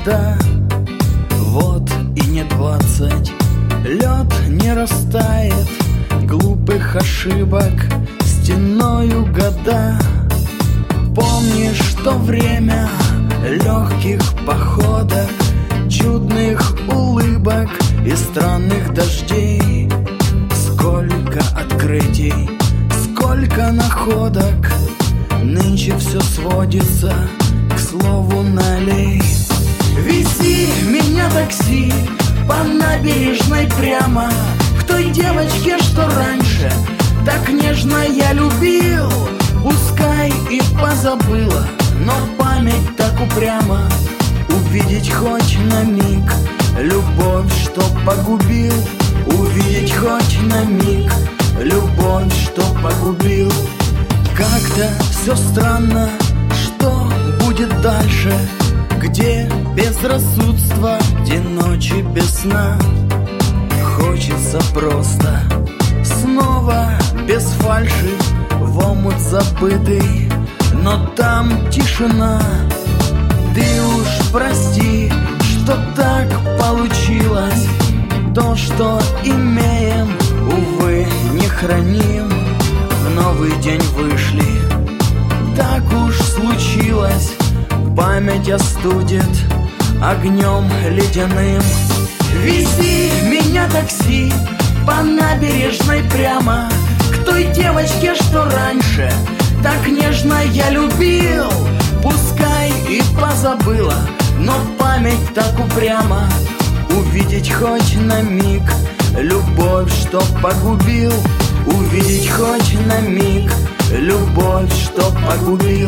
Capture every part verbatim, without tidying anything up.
года. Вот и не двадцать, лед не растает, глупых ошибок стеною года. Помнишь то время легких походок, чудных улыбок и странных дождей? Сколько открытий, сколько находок, нынче все сводится к слову налей. Вези меня, такси, по набережной прямо к той девочке, что раньше так нежно я любил. Пускай и позабыла, но память так упряма. Увидеть хоть на миг любовь, что погубил. Увидеть хоть на миг любовь, что погубил. Как-то все странно, что будет дальше, где безрассудство, где ночи без сна. Хочется просто снова без фальши в омут забытый, но там тишина. Ты уж прости, что так получилось. То, что имеем, увы, не храним. В новый день вышли, так уж случилось. Память остудит огнем ледяным. Вези меня, такси, по набережной прямо к той девочке, что раньше так нежно я любил. Пускай и позабыла, но память так упряма. Увидеть хоть на миг любовь, что погубил. Увидеть хоть на миг любовь, что погубил.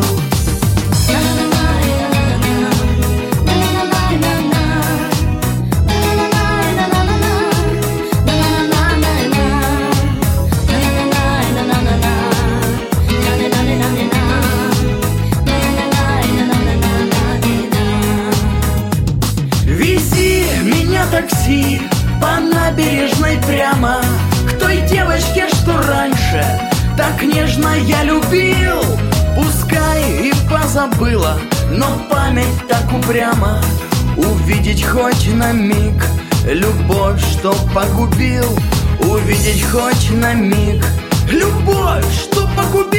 Вези меня, такси, по набережной прямо к той девочке, что раньше так нежно я любил. Пускай и позабыла, но память так упряма. Увидеть хоть на миг любовь, что погубил. Увидеть хоть на миг любовь, что погубил.